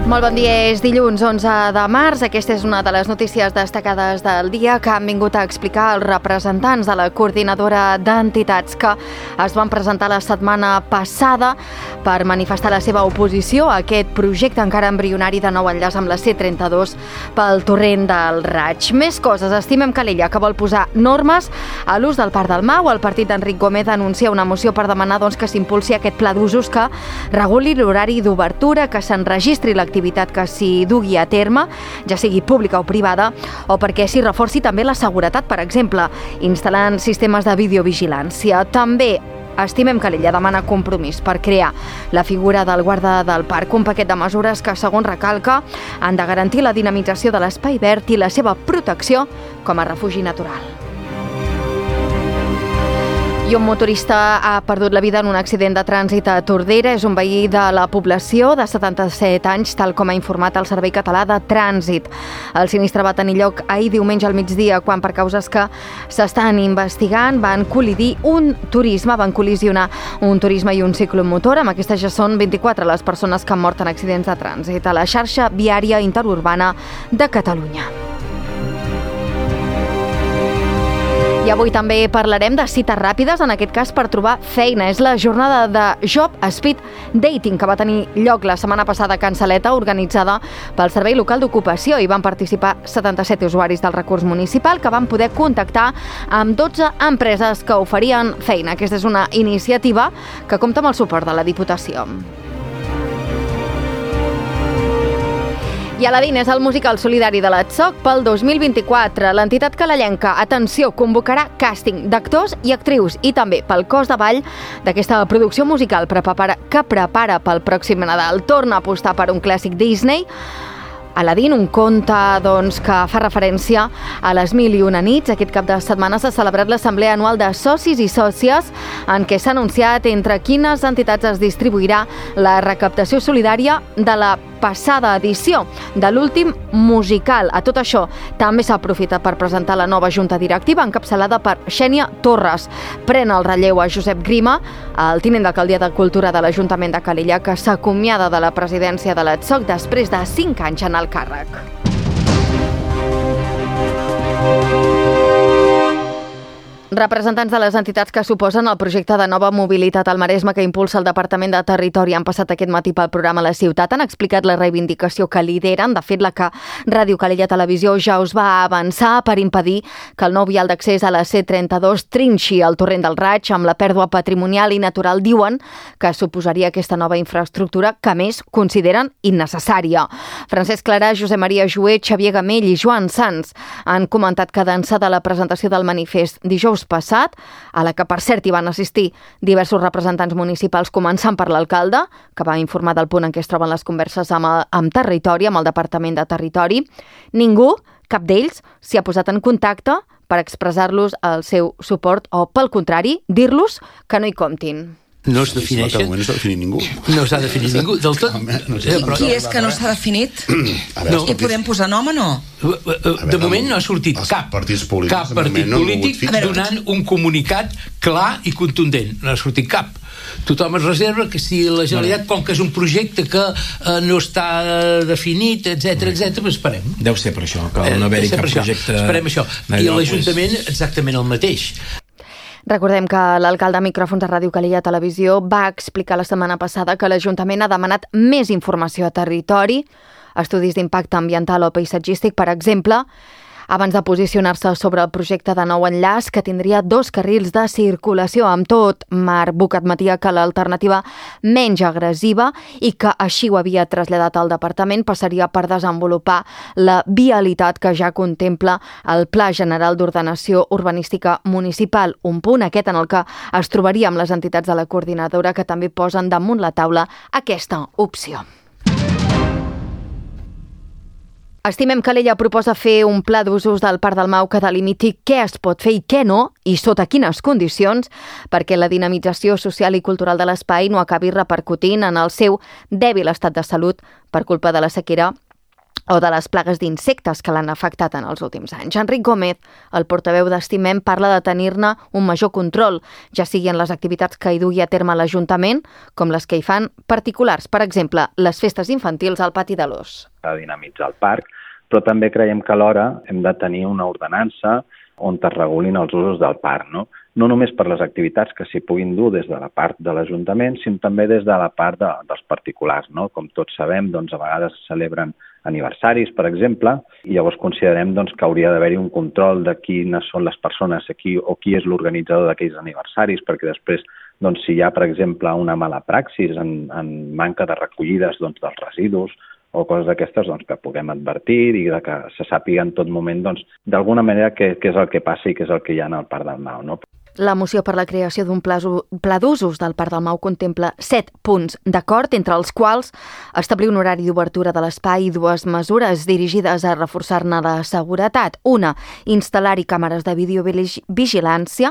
Molt bon dia, és dilluns 11 de març. Aquesta és una de les notícies destacades del dia que han vingut a explicar els representants de la coordinadora d'entitats que es van presentar la setmana passada per manifestar la seva oposició a aquest projecte encara embrionari de nou enllaç amb la C32 pel torrent del Raig. Més coses. Estimem Calella, que vol posar normes a l'ús del Parc del Mau. El partit d'Enric Gómez anuncia una moció per demanar que s'impulsi aquest pla d'usos que reguli l'horari d'obertura, que s'enregistri l'activitat que s'hi dugui a terme, ja sigui pública o privada, o perquè s'hi reforci també la seguretat, per exemple, instal·lant sistemes de videovigilància. També Estimem Calella demana compromís per crear la figura del guarda del parc, un paquet de mesures que, segons recalca, han de garantir la dinamització de l'espai verd i la seva protecció com a refugi natural. I un motorista ha perdut la vida en un accident de trànsit a Tordera. És un veí de la població de 77 anys, tal com ha informat el Servei Català de Trànsit. El sinistre va tenir lloc ahir diumenge al migdia, quan per causes que s'estan investigant van colisionar un turisme i un ciclomotor. Amb aquestes ja són 24 les persones que han mort en accidents de trànsit a la xarxa viària interurbana de Catalunya. I avui també parlarem de cites ràpides, en aquest cas per trobar feina. És la jornada de Job Speed Dating que va tenir lloc la setmana passada a Can Saleta, organitzada pel Servei Local d'Ocupació. Hi van participar 77 usuaris del recurs municipal que van poder contactar amb 12 empreses que oferien feina. Aquesta és una iniciativa que compta amb el suport de la Diputació. I Aladín és el musical solidari de l'Atsoc pel 2024. L'entitat calellenca, atenció, convocarà càsting d'actors i actrius i també pel cos de ball d'aquesta producció musical que prepara pel pròxim Nadal. Torna a apostar per un clàssic Disney, Aladín, un conte que fa referència a les 1001 nits. Aquest cap de setmana s'ha celebrat l'assemblea anual de socis i sòcies en què s'ha anunciat entre quines entitats es distribuirà la recaptació solidària de la passada edició de l'últim musical. A tot això també s'ha aprofitat per presentar la nova junta directiva encapçalada per Xènia Torres. Pren el relleu a Josep Grima, el tinent d'alcaldia de Cultura de l'Ajuntament de Calella, que s'acomiada de la presidència de l'Atsoc després de 5 anys en el càrrec. Representants de les entitats que suposen el projecte de nova mobilitat al Maresme que impulsa el Departament de Territori han passat aquest matí pel programa La Ciutat. Han explicat la reivindicació que lideren, de fet la que Ràdio Calella Televisió ja us va avançar, per impedir que el nou vial d'accés a la C32 trinxi el torrent del Raig amb la pèrdua patrimonial i natural. Diuen que suposaria aquesta nova infraestructura que, a més, consideren innecessària. Francesc Clarà, Josep Maria Jouet, Xavier Gamell i Joan Sans han comentat que d'ençà de la presentació del manifest dijous passat, a la que per cert hi van assistir diversos representants municipals, començant per l'alcalde, que va informar del punt en què es troben les converses amb Territori, amb el Departament de Territori, ningú, cap d'ells, s'hi ha posat en contacte per expressar-los el seu suport o, pel contrari, dir-los que no hi comptin. No es defineixen. No s'ha definit ningú. No s'ha definit ningú, del tot. Qui és que no s'ha definit? I podem posar nom o no? De moment no ha sortit cap partit polític donant un comunicat clar i contundent. No ha sortit cap. Tothom es reserva que si la Generalitat, com que és un projecte que no està definit, etc, doncs esperem. Deu ser per això, que no haver-hi cap projecte... Esperem això. I l'Ajuntament exactament el mateix. Recordem que l'alcalde a micròfons de Ràdio Calella Televisió va explicar la setmana passada que l'Ajuntament ha demanat més informació a Territori, estudis d'impacte ambiental o paisatgístic, per exemple, abans de posicionar-se sobre el projecte de nou enllaç, que tindria 2 carrils de circulació. Amb tot, Marc Buch admetia que l'alternativa menys agressiva i que així ho havia traslladat al departament passaria per desenvolupar la vialitat que ja contempla el Pla General d'Ordenació Urbanística Municipal, un punt aquest en el que es trobaria amb les entitats de la coordinadora que també posen damunt la taula aquesta opció. Estimem Calella proposa fer un pla d'usos del Parc del Mau que delimiti què es pot fer i què no, i sota quines condicions, perquè la dinamització social i cultural de l'espai no acabi repercutint en el seu dèbil estat de salut per culpa de la sequera o de les plagues d'insectes que l'han afectat en els últims anys. Enric Gómez, el portaveu d'Estimem, parla de tenir-ne un major control, ja sigui en les activitats que hi dugui a terme l'Ajuntament, com les que hi fan particulars. Per exemple, les festes infantils al Pati de l'Ós. A dinamitzar el parc, però també creiem que alhora hem de tenir una ordenança on es regulin els usos del parc, no? No només per les activitats que s'hi puguin dur des de la part de l'Ajuntament, sinó també des de la part dels particulars, no? Com tots sabem, doncs, a vegades es celebren aniversaris, per exemple, i llavors considerem que hauria d'haver-hi un control de quines són les persones o qui és l'organitzador d'aquells aniversaris, perquè després, si hi ha, per exemple, una mala praxis en manca de recollides dels residus o coses d'aquestes, que puguem advertir i que se sàpiga en tot moment, d'alguna manera, què és el que passa i què és el que hi ha en el Parc del Mau, no? La moció per la creació d'un pla d'usos del Parc del Mau contempla 7 punts d'acord, entre els quals establir un horari d'obertura de l'espai i 2 mesures dirigides a reforçar-ne la seguretat. Una, instal·lar-hi càmeres de videovigilància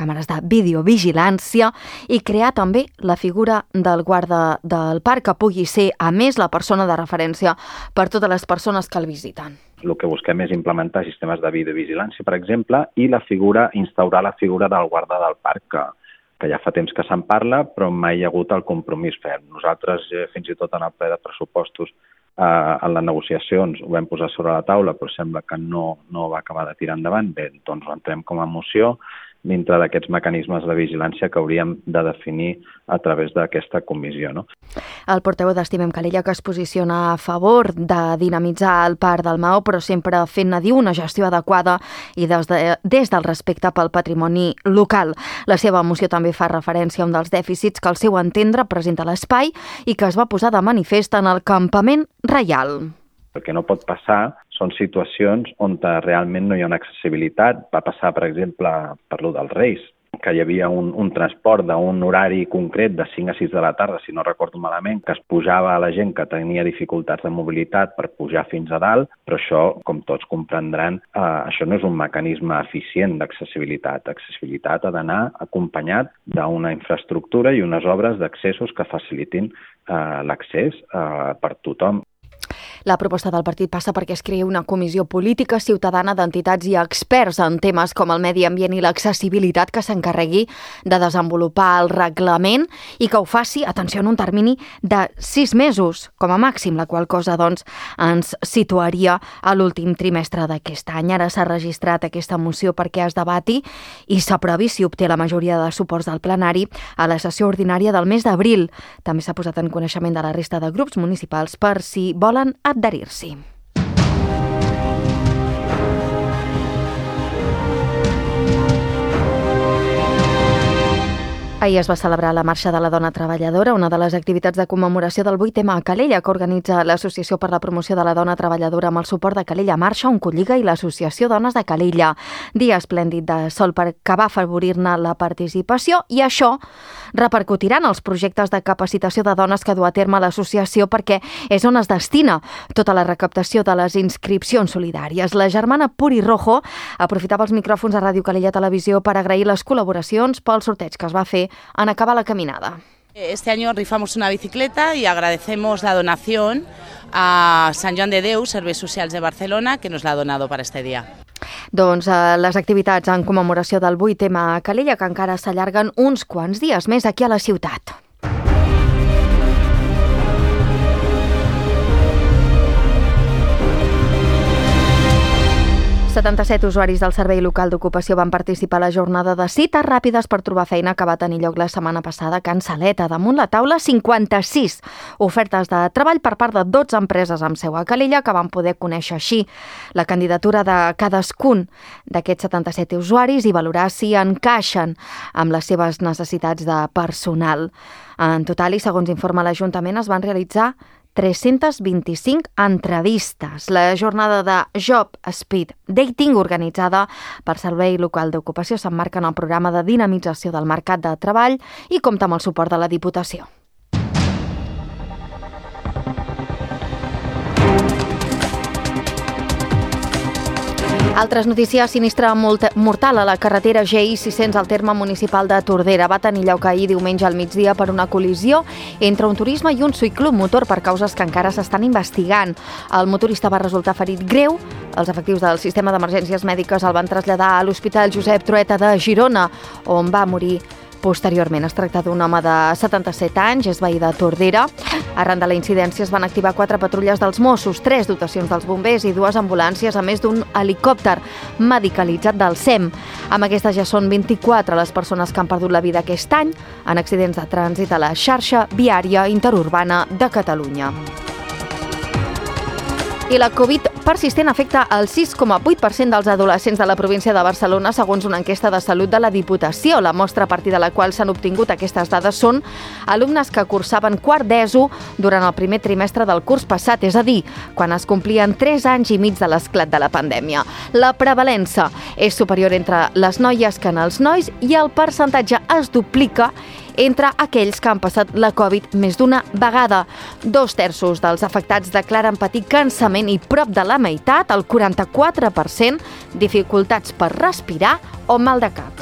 i crear també la figura del guarda del parc, que pugui ser, a més, la persona de referència per totes les persones que el visiten. El que busquem és implementar sistemes de videovigilància, per exemple, i instaurar la figura del guarda del parc, que ja fa temps que se'n parla, però mai hi ha hagut el compromís ferm. Nosaltres, fins i tot en el ple de pressupostos, en les negociacions ho vam posar sobre la taula, però sembla que no va acabar de tirar endavant. Bé, doncs ho entrem com a moció dintre d'aquests mecanismes de vigilància que hauríem de definir a través d'aquesta comissió, no? El portaveu d'Estimem Calella, que es posiciona a favor de dinamitzar el Parc del Mau, però sempre fent-ne, diu, una gestió adequada i des del respecte pel patrimoni local. La seva moció també fa referència a un dels dèficits que, al seu entendre, presenta l'espai i que es va posar de manifest en el Campament Reial. El que no pot passar són situacions on realment no hi ha una accessibilitat. Va passar, per exemple, per lo dels Reis, que hi havia un transport d'un horari concret de 5 a 6 de la tarda, si no recordo malament, que es pujava a la gent que tenia dificultats de mobilitat per pujar fins a dalt, però això, com tots comprendran, això no és un mecanisme eficient d'accessibilitat. L'accessibilitat ha d'anar acompanyat d'una infraestructura i unes obres d'accessos que facilitin l'accés per tothom. La proposta del partit passa perquè es creï una comissió política ciutadana d'entitats i experts en temes com el medi ambient i l'accessibilitat que s'encarregui de desenvolupar el reglament i que ho faci, atenció, en un termini de 6 mesos, com a màxim, la qual cosa, doncs, ens situaria a l'últim trimestre d'aquest any. Ara s'ha registrat aquesta moció perquè es debati i s'aprovi, si obté la majoria de suports del plenari, a la sessió ordinària del mes d'abril. També s'ha posat en coneixement de la resta de grups municipals per si volen adherir-s'hi. Ahir es va celebrar la Marxa de la Dona Treballadora, una de les activitats de commemoració del 8M a Calella, que organitza l'Associació per la Promoció de la Dona Treballadora amb el suport de Calella Marxa, Oncolliga i l'Associació Dones de Calella. Dia esplèndid de sol que va afavorir-ne la participació i això repercutirà en els projectes de capacitació de dones que du a terme l'associació, perquè és on es destina tota la recaptació de les inscripcions solidàries. La germana Puri Rojo aprofitava els micròfons a Ràdio Calella Televisió per agrair les col·laboracions pel sorteig que es va fer en acabar la caminada. Este año rifamos una bicicleta y agradecemos la donación a Sant Joan de Déu, Serveis Socials de Barcelona, que nos la ha donado para este día. Doncs les activitats en commemoració del 8M a Calella, que encara s'allarguen uns quants dies més aquí a la ciutat. ...77 usuaris del Servei Local d'Ocupació van participar a la jornada de cites ràpides per trobar feina que va tenir lloc la setmana passada a Can Saleta. Damunt la taula, 56 ofertes de treball per part de 12 empreses amb seu a Calella que van poder conèixer així la candidatura de cadascun d'aquests 77 usuaris i valorar si encaixen amb les seves necessitats de personal. En total, i segons informa l'Ajuntament, es van realitzar 325 entrevistes. La jornada de Job Speed Dating, organitzada per Servei Local d'Ocupació, s'emmarca en el programa de dinamització del mercat de treball i compta amb el suport de la Diputació. Altres notícies: sinistre mortal a la carretera GI600 al terme municipal de Tordera. Va tenir lloc ahir diumenge al migdia per una col·lisió entre un turisme i un ciclomotor per causes que encara s'estan investigant. El motorista va resultar ferit greu. Els efectius del sistema d'emergències mèdiques el van traslladar a l'Hospital Josep Trueta de Girona, on va morir posteriorment. Es tracta d'un home de 77 anys, és veí de Tordera. Arran de la incidència es van activar 4 patrulles dels Mossos, 3 dotacions dels bombers i 2 ambulàncies, a més d'un helicòpter medicalitzat del SEM. Amb aquestes ja són 24 les persones que han perdut la vida aquest any en accidents de trànsit a la xarxa viària interurbana de Catalunya. I la Covid persistent afecta el 6,8% dels adolescents de la província de Barcelona, segons una enquesta de salut de la Diputació. La mostra a partir de la qual s'han obtingut aquestes dades són alumnes que cursaven quart d'ESO durant el primer trimestre del curs passat, és a dir, quan es complien 3 anys i mig de l'esclat de la pandèmia. La prevalença és superior entre les noies que en els nois i el percentatge es duplica entre aquells que han passat la Covid més d'una vegada. 2/3 dels afectats declaren patir cansament i prop de la meitat, el 44%, dificultats per respirar o mal de cap.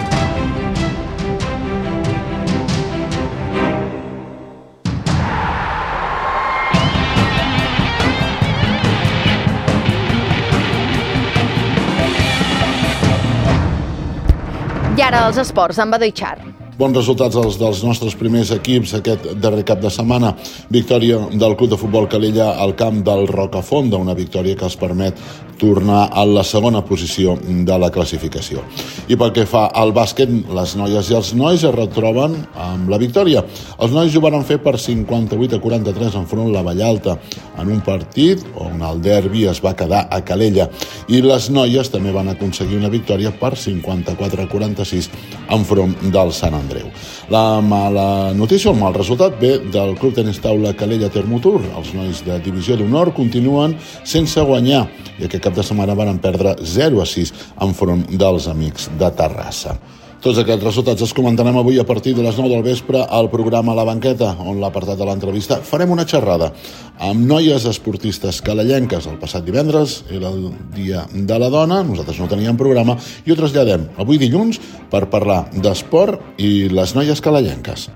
I ara els esports, amb Badoi Char. Bons resultats dels nostres primers equips aquest darrer cap de setmana. Victòria del Club de Futbol Calella al camp del Rocafonda, una victòria que els permet tornar a la segona posició de la classificació. I pel que fa al bàsquet, les noies i els nois es retroben amb la victòria. Els nois ho van fer per 58-43 enfront la Vallalta, en un partit on el derbi es va quedar a Calella. I les noies també van aconseguir una victòria per 54-46 enfront del Sant Andreu. La mala notícia, el mal resultat, ve del Club Tenis Taula Calella Termotur. Els nois de Divisió d'Honor continuen sense guanyar i aquest cap de setmana van perdre 0-6 enfront dels Amics de Terrassa. Tots aquests resultats els comentarem avui a partir de les 9 del vespre al programa La Banqueta, on l'apartat de l'entrevista farem una xerrada amb noies esportistes calellenques. El passat divendres era el Dia de la Dona, nosaltres no teníem programa i ho traslladem avui dilluns per parlar d'esport i les noies calellenques.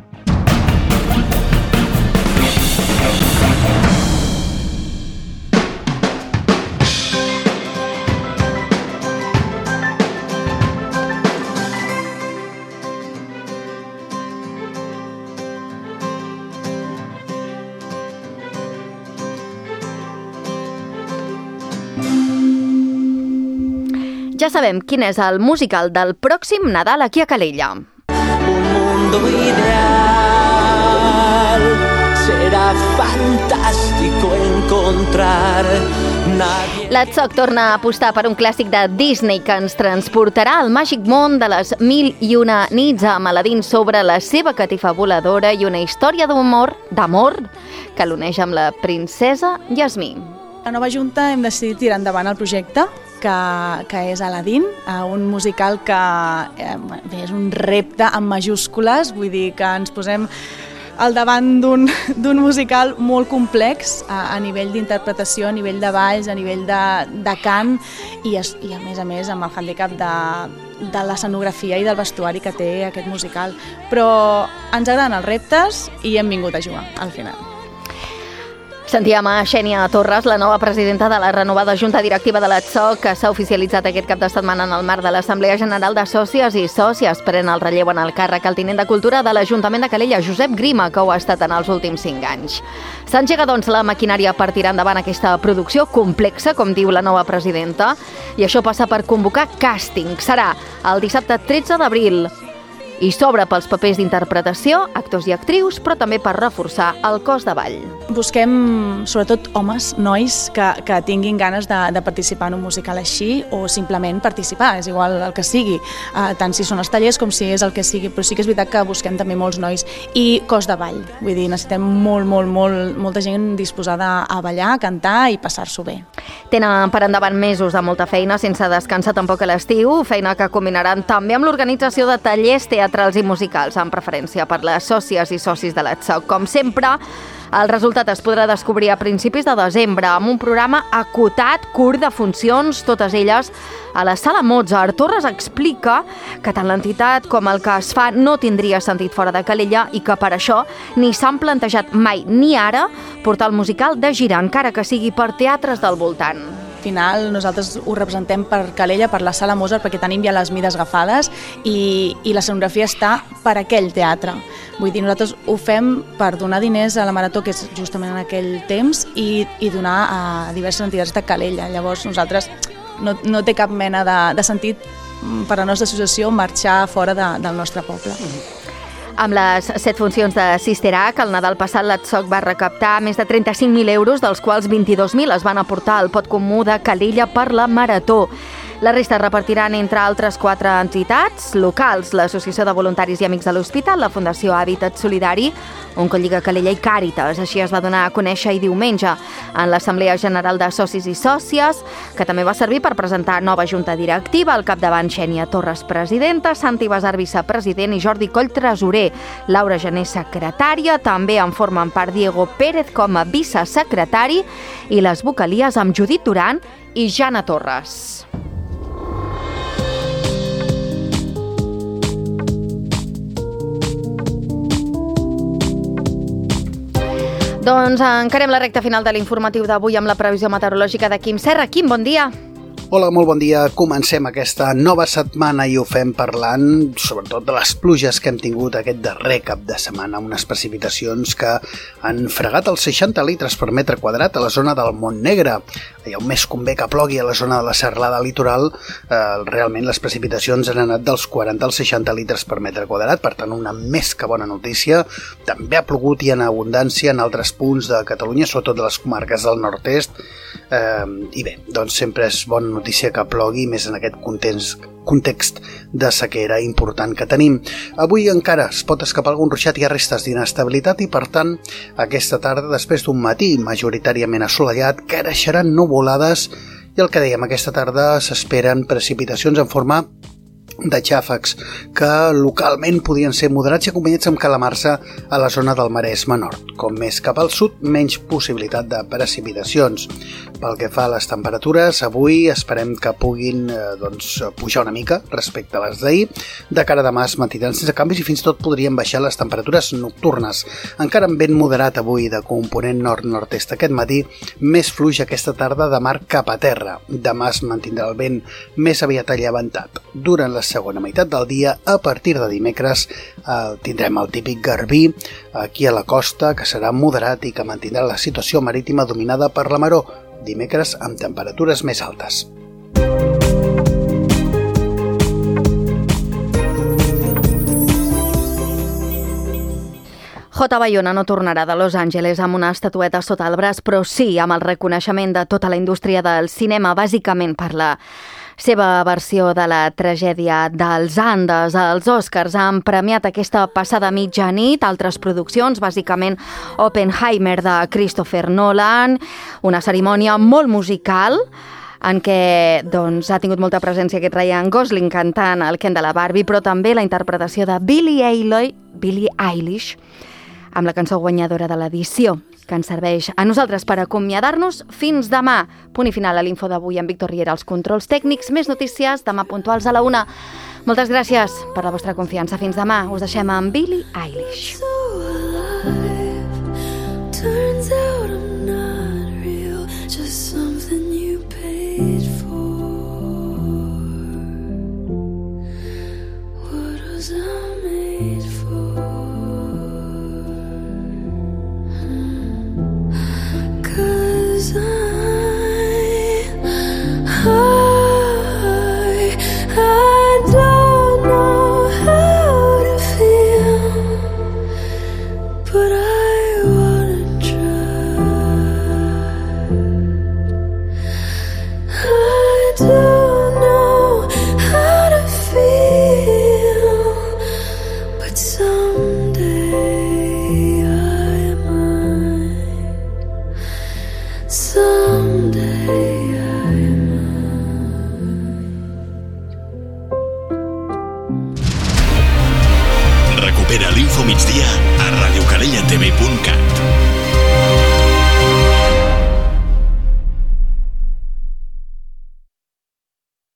Ja sabem quin és el musical del pròxim Nadal aquí a Calella. Un mundo ideal será fantástico encontrar. L'Atsoc torna a apostar per un clàssic de Disney que ens transportarà al màgic món de les 1001 nits amb Aladín sobre la seva catifa voladora i una història d'amor que l'uneix amb la princesa Jasmine. La nova Junta hem decidit tirar endavant el projecte que és Aladín, un musical que és un repte amb majúscules, vull dir que ens posem al davant d'un musical molt complex a nivell d'interpretació, a nivell de balls, a nivell de cant i a més amb el handicap de l'escenografia i del vestuari que té aquest musical. Però ens agraden els reptes i hem vingut a jugar al final. Sentíem a Xènia Torres, la nova presidenta de la renovada Junta Directiva de l'Atsoc, que s'ha oficialitzat aquest cap de setmana en el marc de l'Assemblea General de Sòcies i Sòcies. Pren el relleu en el càrrec el tinent de Cultura de l'Ajuntament de Calella, Josep Grima, que ho ha estat en els últims 5 anys. S'engega, doncs, la maquinària per tirar endavant aquesta producció complexa, com diu la nova presidenta, i això passa per convocar càsting. Serà el dissabte 13 d'abril. I s'obre pels papers d'interpretació, actors i actrius, però també per reforçar el cos de ball. Busquem, sobretot, homes, nois, que tinguin ganes de participar en un musical així o simplement participar, és igual el que sigui, tant si són els tallers com si és el que sigui, però sí que és veritat que busquem també molts nois. I cos de ball, vull dir, necessitem molta gent disposada a ballar, a cantar i passar-s'ho bé. Tenen per endavant mesos de molta feina, sense descansar tampoc a l'estiu, feina que combinaran també amb l'organització de tallers teatrals i musicals, amb preferència per les sòcies i socis de l'Atsoc. Com sempre, El resultat es podrà descobrir a principis de desembre amb un programa acotat, curt de funcions, totes elles a la Sala Mozart. Torres explica que tant l'entitat com el que es fa no tindria sentit fora de Calella i que per això ni s'han plantejat mai ni ara portar el musical de gira, encara que sigui per teatres del voltant. Al final nosaltres ho representem per Calella, per la Sala Mozart, perquè tenim ja les mides agafades i la escenografia està per aquell teatre. Vull dir, nosaltres ho fem per donar diners a la Marató, que és justament en aquell temps, i donar a diverses entitats de Calella. Llavors nosaltres no té cap mena de sentit per a la nostra associació marxar fora del nostre poble. Amb les 7 funcions de Sister Act, el Nadal passat l'ATSOC va recaptar més de 35.000 euros, dels quals 22.000 es van aportar al pot comú de Calella per la Marató. La resta es repartiran entre altres 4 entitats locals, l'Associació de Voluntaris i Amics de l'Hospital, la Fundació Hàbitat Solidari, Oncolliga Calella i Càritas. Així es va donar a conèixer i diumenge en l'Assemblea General de Socis i Sòcies, que també va servir per presentar nova junta directiva, al capdavant Xènia Torres, presidenta, Santi Basar, vicepresident, i Jordi Coll, tresorer, Laura Gené, secretària, també en formen part Diego Pérez com a vicesecretari i les vocalies amb Judit Duran i Jana Torres. Doncs encarem la recta final de l'informatiu d'avui amb la previsió meteorològica de Quim Serra. Quim, bon dia. Hola, molt bon dia. Comencem aquesta nova setmana i ho fem parlant sobretot de les pluges que hem tingut aquest darrer cap de setmana, unes precipitacions que han fregat els 60 litres per metre quadrat a la zona del Montnegre. Allà on més convé que plogui a la zona de la serralada litoral, realment les precipitacions han anat dels 40 als 60 litres per metre quadrat, per tant una més que bona notícia. També ha plogut i en abundància en altres punts de Catalunya, sobretot de les comarques del nord-est, i bé, doncs sempre és bona notícia que plogui, més en aquest context de sequera important que tenim. Avui encara es pot escapar algun ruixat, hi ha restes d'inestabilitat i per tant aquesta tarda, després d'un matí majoritàriament assolellat, creixeran nuvolades i el que dèiem, aquesta tarda s'esperen precipitacions en forma de xàfecs que localment podien ser moderats i acompanyats amb calamarsa a la zona del Maresme Nord. Com més cap al sud, menys possibilitat de precipitacions. Pel que fa a les temperatures, avui esperem que puguin pujar una mica respecte a les d'ahir. De cara a demà es mantindran sense canvis i fins i tot podrien baixar les temperatures nocturnes. Encara amb vent moderat avui de component nord-nord-est aquest matí, més fluix aquesta tarda de mar cap a terra. Demà es mantindrà el vent més aviat allevantat. Durant la segona meitat del dia, a partir de dimecres, tindrem el típic garbí aquí a la costa, que serà moderat i que mantindrà la situació marítima dominada per la maró, dimecres amb temperatures més altes. J. Bayona no tornarà de Los Angeles amb una estatueta sota el braç, però sí amb el reconeixement de tota la indústria del cinema, bàsicament per la seva versió de la tragèdia dels Andes. Els Oscars han premiat aquesta passada mitjanit altres produccions, bàsicament Oppenheimer de Christopher Nolan, una cerimònia molt musical en què ha tingut molta presència aquest Ryan Gosling cantant el Ken de la Barbie, però també la interpretació de Billie Eilish amb la cançó guanyadora de l'edició, que ens serveix a nosaltres per acomiadar-nos fins demà. Punt i final a l'info d'avui amb Víctor Riera als controls tècnics. Més notícies demà puntuals a la 1. Moltes gràcies per la vostra confiança. Fins demà. Us deixem amb Billie Eilish. I don't know how to feel, but I wanna try. I don't know how to feel, but someday I might. Someday Recupera l'Info Migdia a radiocalellatv.cat.